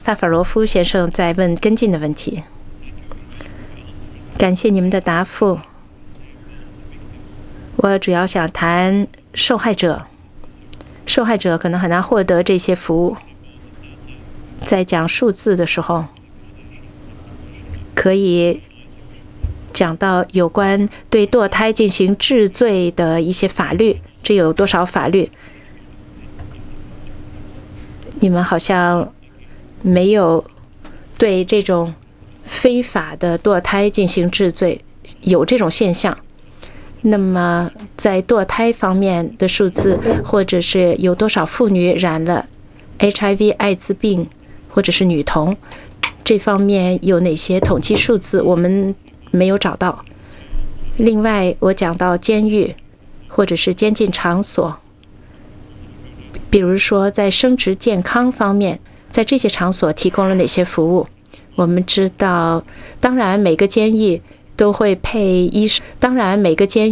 萨法罗夫先生在问跟进的问题。感谢你们的答复。我主要想谈受害者。受害者可能很难获得这些服务。在讲数字的时候，可以讲到有关对堕胎进行治罪的一些法律，这有多少法律？你们好像没有对这种非法的堕胎进行治罪，有这种现象。那么在堕胎方面的数字，或者是有多少妇女染了 HIV 艾滋病，或者是女童，这方面有哪些统计数字我们没有找到。另外我讲到监狱或者是监禁场所，比如说在生殖健康方面，在这些场所提供了哪些服务。我们知道，当然每个监狱都会配医生，当然每个监狱